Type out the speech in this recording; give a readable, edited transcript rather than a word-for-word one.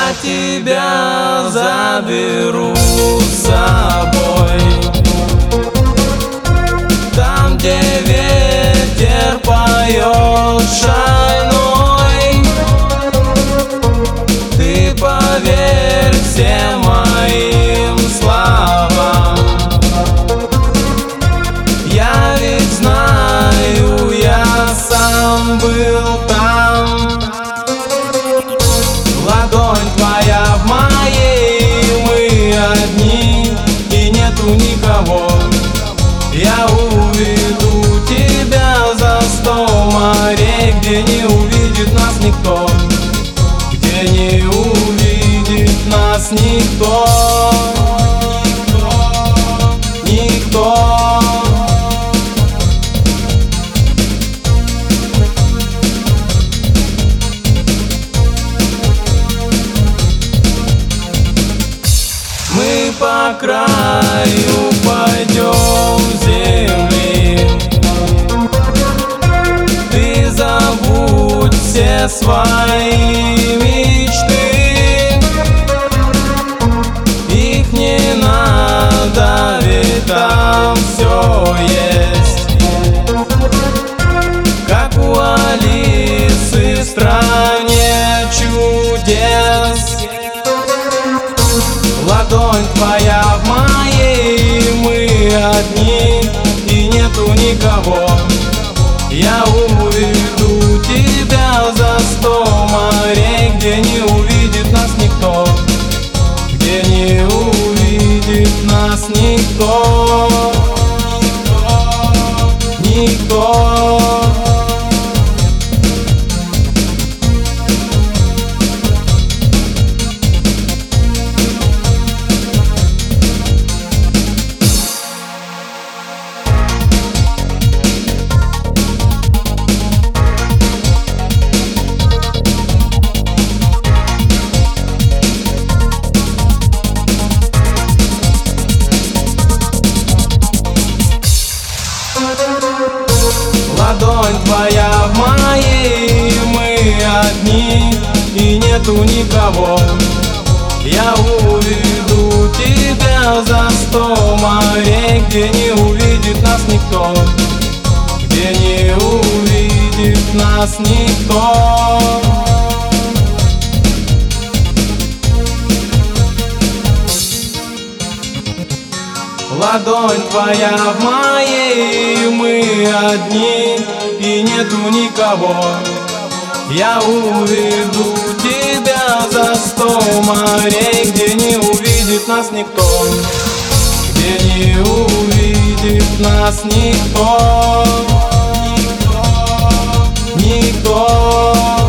Я тебя заберу с собой, там, где ветер поет шальной. Ты поверь всем моим словам, я ведь знаю, я сам был там. Ладонь твоя в моей, мы одни, и нету никого. Я уведу тебя за 100 морей, где не увидит нас никто, где не увидит нас никто. Никто. Мы по краю пойдем земли, ты забудь все свои мечты, их не надо, ведь там все есть, как у Алисы в стране чудес. Ладонь твоя в моей, мы одни, и нету никого. Я уведу тебя за 100 морей, где не увидит нас никто, где не увидит нас никто. Никто. Ладонь твоя в моей, мы одни, и нету никого. Я уведу тебя за 100 морей, где не увидит нас никто, где не увидит нас никто. Ладонь твоя в моей, мы одни, и нету никого. Я уведу тебя за 100 морей, где не увидит нас никто, где не увидит нас никто. Никто.